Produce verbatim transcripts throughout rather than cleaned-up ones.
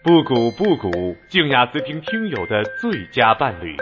不古不古，静雅思听听友的最佳伴侣。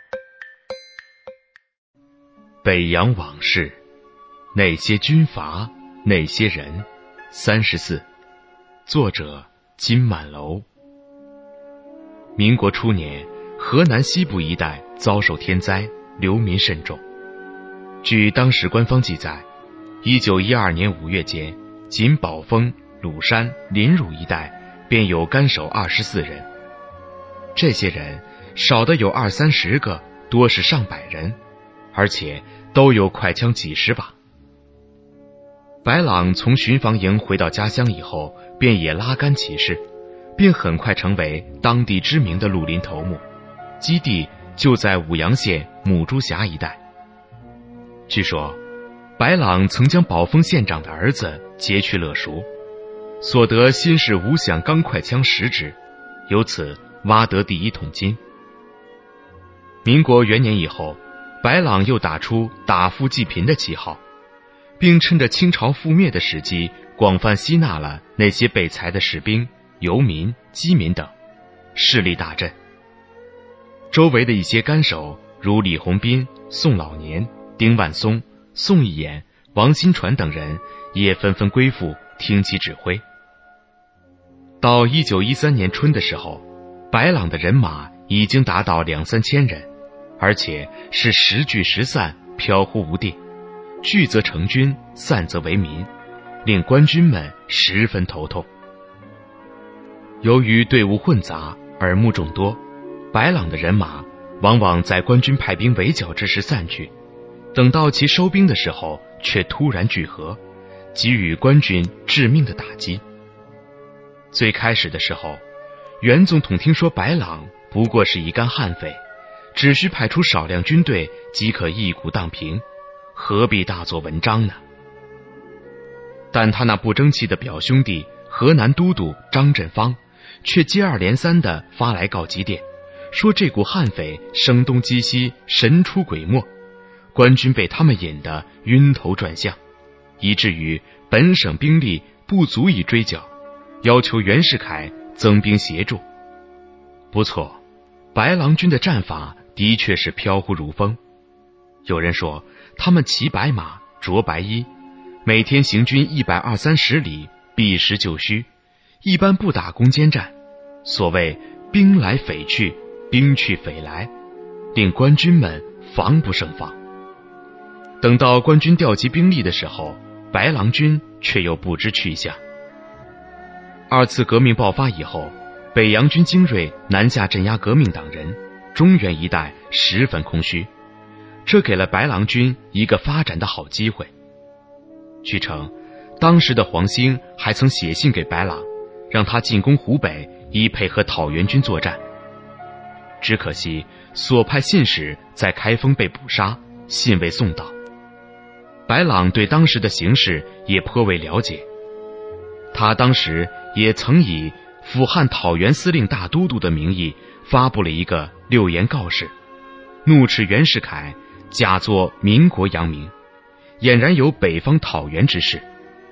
北洋往事，那些军阀，那些人。三十四，作者金满楼。民国初年，河南西部一带遭受天灾，流民甚众。据当时官方记载，一九一二年五月间，仅宝丰、鲁山、临汝一带便有干守二十四人。这些人少的有二三十个，多是上百人，而且都有快枪几十把。白朗从巡防营回到家乡以后，便也拉杆起事，并很快成为当地知名的绿林头目，基地就在武阳县母猪峡一带。据说白朗曾将宝丰县长的儿子劫去勒赎，所得新式五响钢快枪十支，由此挖得第一桶金。民国元年以后，白朗又打出打富济贫的旗号，并趁着清朝覆灭的时机，广泛吸纳了那些被裁的士兵、游民、饥民等，势力大振。周围的一些干守，如李鸿斌、宋老年、丁万松、宋一眼、王新传等人，也纷纷归附，听其指挥。到一九一三年春的时候，白朗的人马已经达到两三千人，而且是时聚时散，飘忽无定，聚则成军，散则为民，令官军们十分头痛。由于队伍混杂，耳目众多，白朗的人马往往在官军派兵围剿之时散去，等到其收兵的时候，却突然聚合，给予官军致命的打击。最开始的时候，袁总统听说白朗不过是一干悍匪，只需派出少量军队即可一鼓荡平，何必大做文章呢？但他那不争气的表兄弟河南都督张振芳却接二连三地发来告急电，说这股悍匪声东击西，神出鬼没，官军被他们引得晕头转向，以至于本省兵力不足以追剿，要求袁世凯增兵协助。不错，白狼军的战法的确是飘忽如风。有人说他们骑白马，着白衣，每天行军一百二三十里，避实就虚，一般不打攻坚战，所谓兵来匪去，兵去匪来，令官军们防不胜防。等到官军调集兵力的时候，白狼军却又不知去向。二次革命爆发以后，北洋军精锐南下镇压革命党人，中原一带十分空虚，这给了白狼军一个发展的好机会。据称，当时的黄兴还曾写信给白朗，让他进攻湖北，以配合讨袁军作战。只可惜所派信使在开封被捕杀，信未送到。白朗对当时的形势也颇为了解，他当时也曾以辅汉讨袁司令大都督的名义发布了一个六言告示，怒斥袁世凯假作民国扬名，俨然有北方讨袁之势。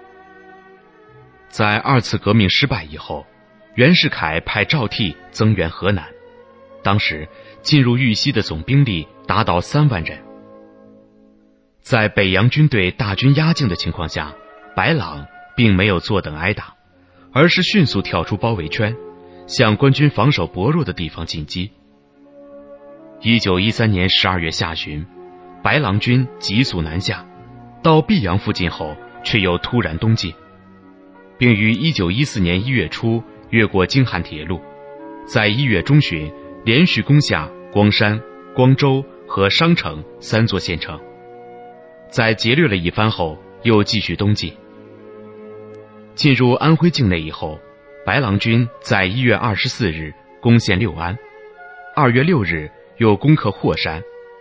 在二次革命失败以后，袁世凯派赵倜增援河南，当时进入豫西的总兵力达到三万人。在北洋军队大军压境的情况下，白朗并没有坐等挨打，而是迅速跳出包围圈，向官军防守薄弱的地方进击。一九一三年十二月下旬，白狼军急速南下，到碧阳附近后却又突然东进，并于一九一四年一月初越过京汉铁路，在一月中旬连续攻下光山、光州和商城三座县城，在劫掠了一番后又继续东进。进入安徽境内以后，白狼军在一月二十四日攻陷六安，二月六日又攻克霍山。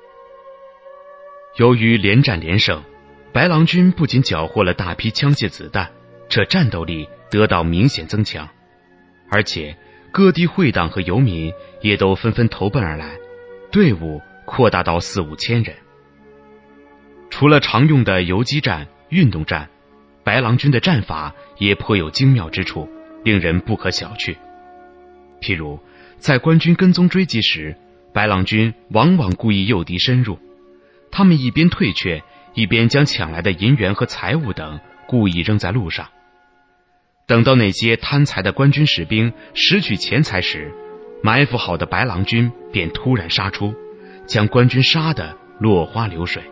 由于连战连胜，白狼军不仅缴获了大批枪械子弹，这战斗力得到明显增强，而且各地会党和游民也都纷纷投奔而来，队伍扩大到四五千人。除了常用的游击战、运动战，白狼军的战法也颇有精妙之处，令人不可小觑。 譬如在官军跟踪追击时，白狼军往往故意诱敌深入，他们一边退却，一边将抢来的银元和财物等故意扔在路上。等到那些贪财的官军士兵拾取钱财时，埋伏好的白狼军便突然杀出，将官军杀得落花流水。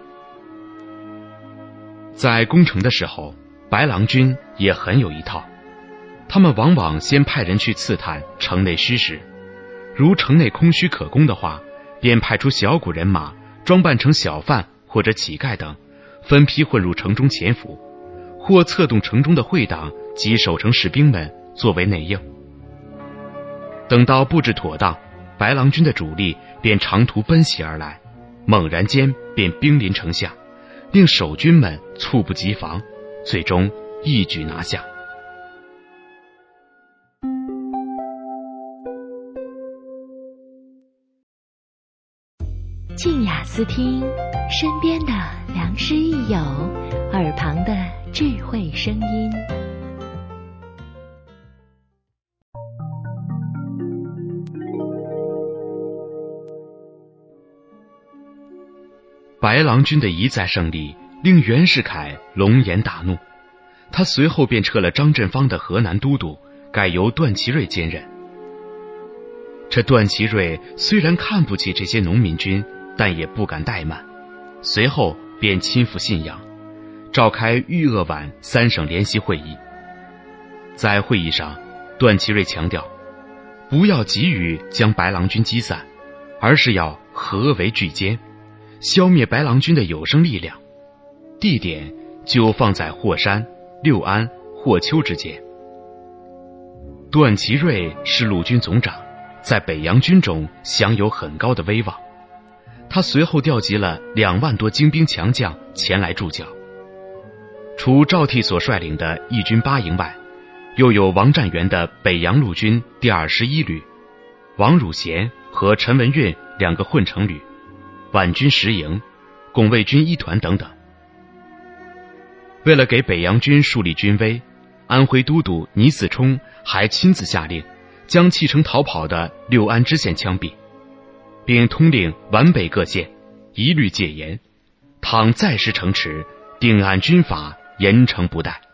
在攻城的时候，白狼军也很有一套，他们往往先派人去刺探城内虚实，如城内空虚可攻的话，便派出小股人马装扮成小贩或者乞丐等，分批混入城中潜伏，或策动城中的会党及守城士兵们作为内应。等到布置妥当，白狼军的主力便长途奔袭而来，猛然间便兵临城下，令守军们猝不及防，最终一举拿下。 静雅思听，身边的良师益友，耳旁的智慧声音。 白狼军的一再胜利令袁世凯龙颜大怒，他随后便撤了张振芳的河南都督，改由段祺瑞兼任。这段祺瑞虽然看不起这些农民军，但也不敢怠慢，随后便亲赴信阳，召开豫鄂皖三省联席会议。在会议上，段祺瑞强调，不要急于将白狼军击散，而是要合围拒歼，消灭白狼军的有生力量，地点就放在霍山、六安、霍丘之间。段祺瑞是陆军总长，在北洋军中享有很高的威望，他随后调集了两万多精兵强将前来助教。除赵悌所率领的义军八营外，又有王占元的北洋陆军第二十一旅，王汝贤和陈文运两个混成旅，皖军十营、拱卫军一团等等。为了给北洋军树立军威，安徽都督倪嗣冲还亲自下令将弃城逃跑的六安知县枪毙，并通令皖北各县一律戒严，倘再失城池，定按军法严惩不贷。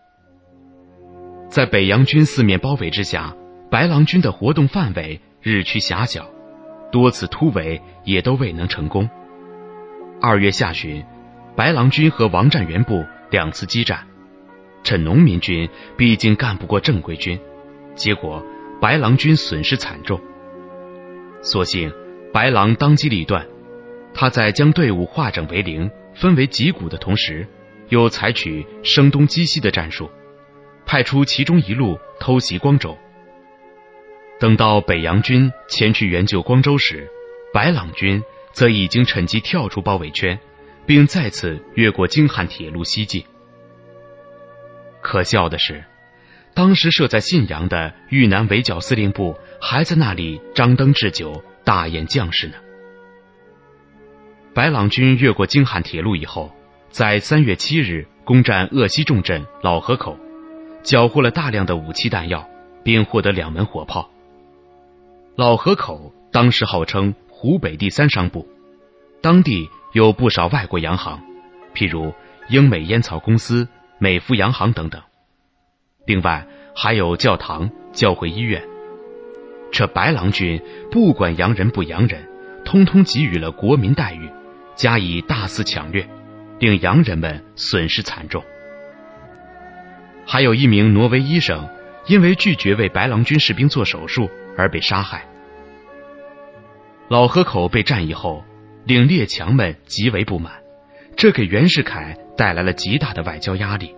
在北洋军四面包围之下，白狼军的活动范围日趋狭小，多次突围也都未能成功。二月下旬，白狼军和王占元部两次激战，这农民军毕竟干不过正规军，结果白狼军损失惨重。所幸白狼当机立断，他在将队伍化整为零，分为几股的同时，又采取声东击西的战术，派出其中一路偷袭光州。等到北洋军前去援救光州时，白狼军则已经趁机跳出包围圈，并再次越过京汉铁路西进。可笑的是，当时设在信阳的豫南围剿司令部还在那里张灯置酒，大宴将士呢。白狼军越过京汉铁路以后，在三月七日攻占鄂西重镇老河口，缴获了大量的武器弹药，并获得两门火炮。老河口当时号称湖北第三商埠，当地有不少外国洋行，譬如英美烟草公司、美孚洋行等等。另外还有教堂、教会医院。这白狼军不管洋人不洋人，通通给予了国民待遇，加以大肆抢掠，令洋人们损失惨重。还有一名挪威医生因为拒绝为白狼军士兵做手术而被杀害。老河口被占以后，令列强们极为不满，这给袁世凯带来了极大的外交压力。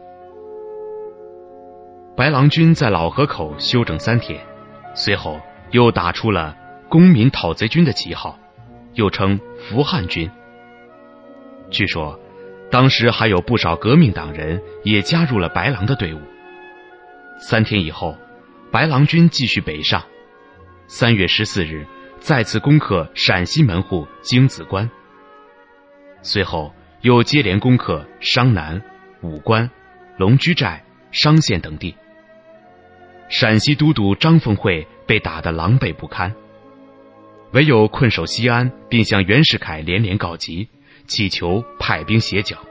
白狼军在老河口休整三天，随后又打出了公民讨贼军的旗号，又称扶汉军。据说当时还有不少革命党人也加入了白狼的队伍。三天以后，白狼军继续北上，三月十四日再次攻克陕西门户京子关，随后又接连攻克商南、武关、龙居寨、商县等地。 陕西都督张凤会被打得狼狈不堪，唯有困守西安，并向袁世凯连连告急，祈求派兵协剿。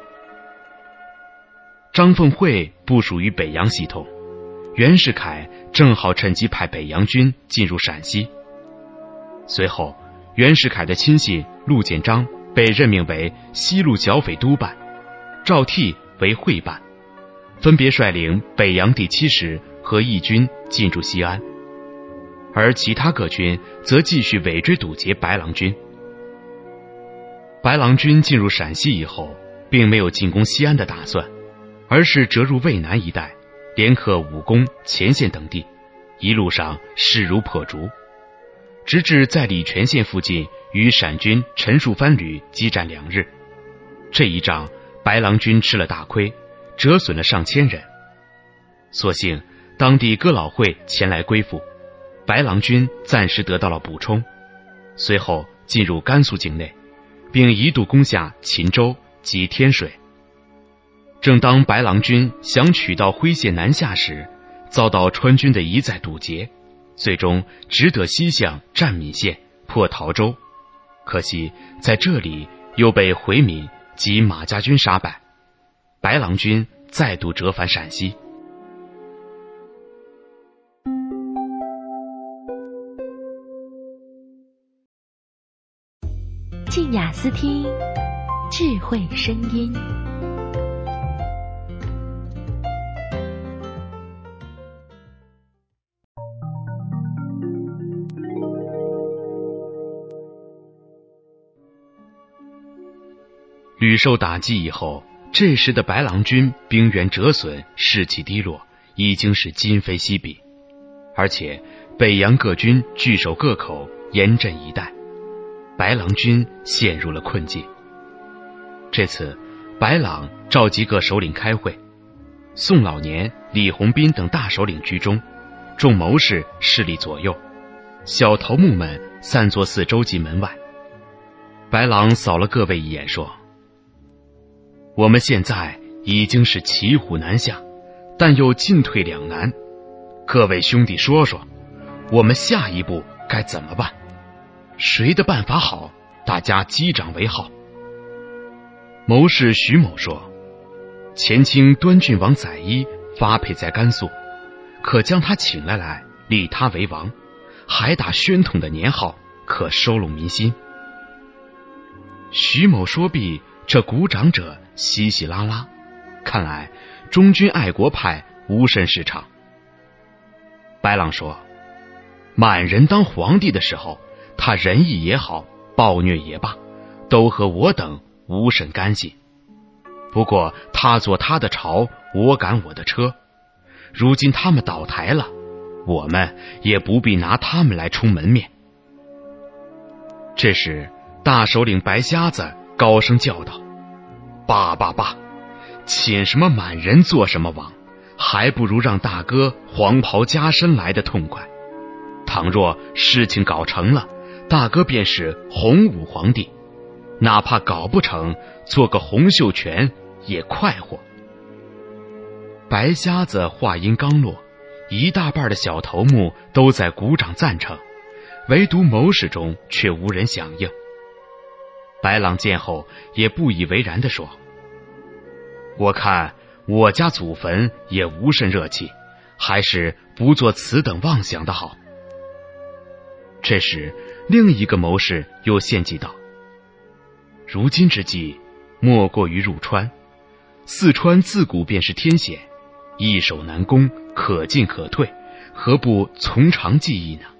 张凤会部署于北洋系统，袁世凯正好趁机派北洋军进入陕西。随后，袁世凯的亲信陆建章被任命为西路剿匪督办，赵倜为会办，分别率领北洋第七师和义军进驻西安，而其他各军则继续尾追堵截白狼军。白狼军进入陕西以后，并没有进攻西安的打算，而是折入渭南一带，连克武功、前线等地，一路上势如破竹，直至在礼泉县附近与陕军陈树藩旅激战两日。这一仗，白狼军吃了大亏，折损了上千人。所幸当地哥老会前来归附，白狼军暂时得到了补充，随后进入甘肃境内，并一度攻下秦州及天水。正当白狼军想取到徽县南下时，遭到川军的一再堵截，最终只得西向占闽县破陶州，可惜在这里又被回闽及马家军杀败，白狼军再度折返陕西。 静雅思听，智慧声音。 屡受打击以后，这时的白狼军兵员折损，士气低落，已经是今非昔比，而且北洋各军据守各口，严阵以待，白狼军陷入了困境。这次白狼召集各首领开会，宋老年、李鸿宾等大首领居中，众谋士势力左右，小头目们散作四周及门外。白狼扫了各位一眼，说：我们现在已经是骑虎难下，但又进退两难，各位兄弟说说，我们下一步该怎么办？谁的办法好，大家击掌为号。谋士徐某说：前清端郡王载一发配在甘肃，可将他请来来，立他为王，还打宣统的年号，可收拢民心。徐某说毕，这鼓掌者稀稀拉拉，看来中军爱国派无甚市场。白狼说：满人当皇帝的时候，他仁义也好，暴虐也罢，都和我等无甚干系。不过他坐他的朝，我赶我的车，如今他们倒台了，我们也不必拿他们来充门面。这时大首领白瞎子高声叫道：罢罢罢，请什么满人做什么王，还不如让大哥黄袍加身来的痛快。倘若事情搞成了，大哥便是洪武皇帝，哪怕搞不成，做个洪秀全也快活。白瞎子话音刚落，一大半的小头目都在鼓掌赞成，唯独谋士中却无人响应。白狼见后也不以为然地说：我看我家祖坟也无甚热气，还是不做此等妄想的好。这时另一个谋士又献计道：如今之计莫过于入川，四川自古便是天险，易守难攻，可进可退，何不从长计议呢？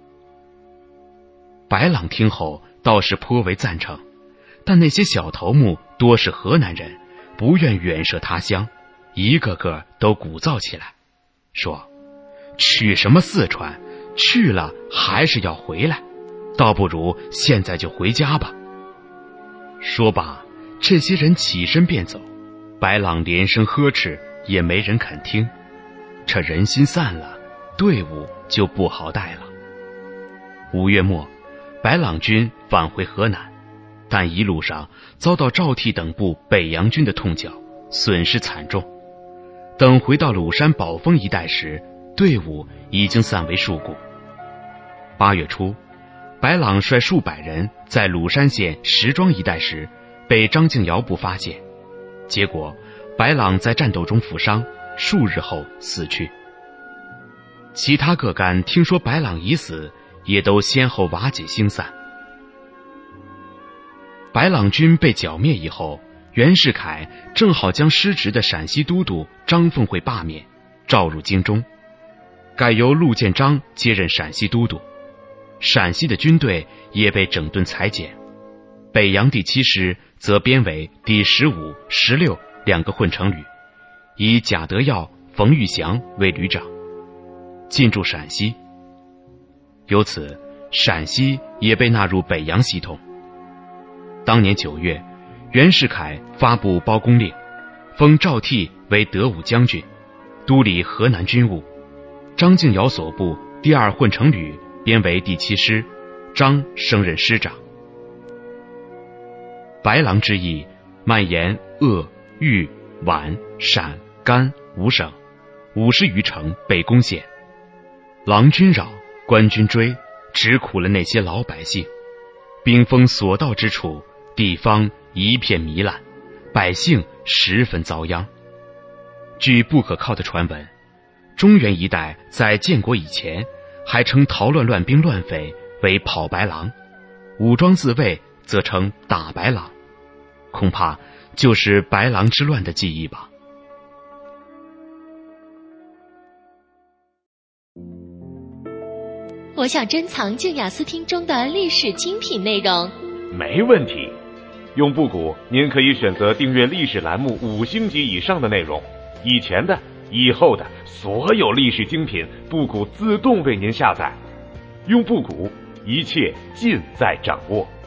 白狼听后倒是颇为赞成，但那些小头目多是河南人，不愿远涉他乡，一个个都鼓噪起来，说：去什么四川，去了还是要回来，倒不如现在就回家吧。说罢，这些人起身便走，白狼连声呵斥，也没人肯听。这人心散了，队伍就不好带了。五月末，白狼军返回河南，但一路上遭到赵倜等部北洋军的痛剿，损失惨重。等回到鲁山宝丰一带时， 队伍已经散为数股。八月初，白朗率数百人在鲁山县石庄一带时，被张敬尧部发现，结果白朗在战斗中负伤，数日后死去。其他各干听说白朗已死，也都先后瓦解星散。白朗军被剿灭以后，袁世凯正好将失职的陕西都督张凤会罢免，召入京中，改由陆建章接任陕西都督。陕西的军队也被整顿裁减，北洋第七师则编为第十五、十六两个混成旅，以贾德耀、冯玉祥为旅长，进驻陕西。由此，陕西也被纳入北洋系统。当年九月，袁世凯发布包公令，封赵倜为德武将军，督理河南军务。张敬尧所部第二混成旅编为第七师，张升任师长。白狼之役蔓延鄂、豫、皖、陕、甘五省，五十余城被攻陷。狼军扰，官军追，只苦了那些老百姓。兵锋所到之处，地方一片糜烂，百姓十分遭殃。据不可靠的传闻，中原一带在建国以前还称逃乱乱兵乱匪为跑白狼，武装自卫则称打白狼，恐怕就是白狼之乱的记忆吧。 我想珍藏静雅思听中的历史精品内容。 没问题。用布谷，您可以选择订阅历史栏目五星级以上的内容，以前的、以后的所有历史精品，布谷自动为您下载。用布谷，一切尽在掌握。